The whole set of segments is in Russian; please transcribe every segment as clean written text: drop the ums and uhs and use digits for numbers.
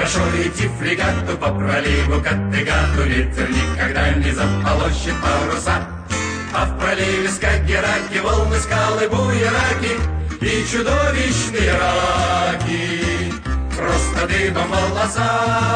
Хорошо идти фрегату по проливу Каттегату, ветер никогда не заполощет паруса. А в проливе Скагерраки волны, скалы, буераки и чудовищные раки. Просто дыбом волоса,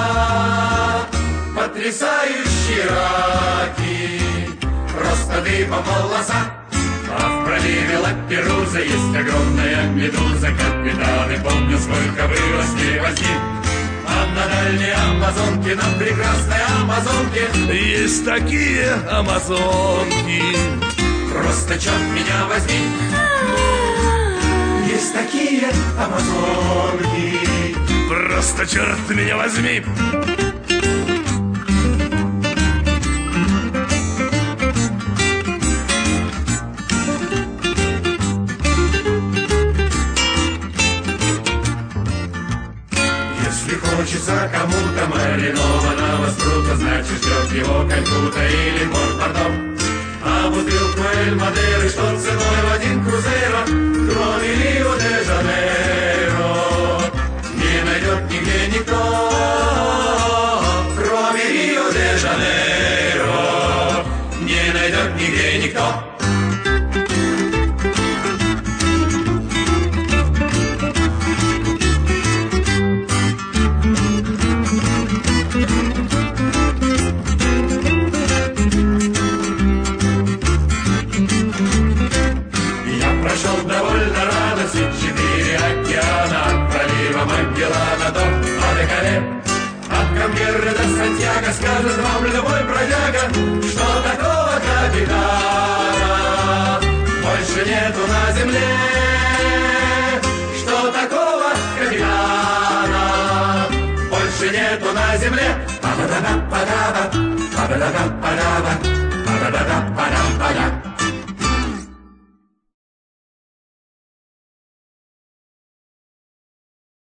потрясающие раки. Просто дыбом волоса. А в проливе Лаперуза есть огромная медуза. Капитаны, помню, сколько было с ней возни. А на дальней Амазонке, на прекрасной Амазонке есть такие амазонки. Просто черт меня возьми, есть такие амазонки. Просто черт меня возьми. Если хочется кому-то маринованного спрута, значит ждет его Калькутта или Порт-Пардо. А бутылку Эль-Мадеры, что ценой в 1 крузейро, кроме Рио-де-Жанейро, не найдет нигде никто, кроме Рио-де-Жанейро, не найдет нигде никто. Прошел довольно рано все 4 океана, от пролива Магеллана до Адекале. От Камберы до Сантьяго скажет вам любой бродяга, что такого капитана больше нету на земле, что такого капитана больше нету на земле. Па-ба-да-ба-ба-да-ба, па-ба-да-ба-ба-да-ба.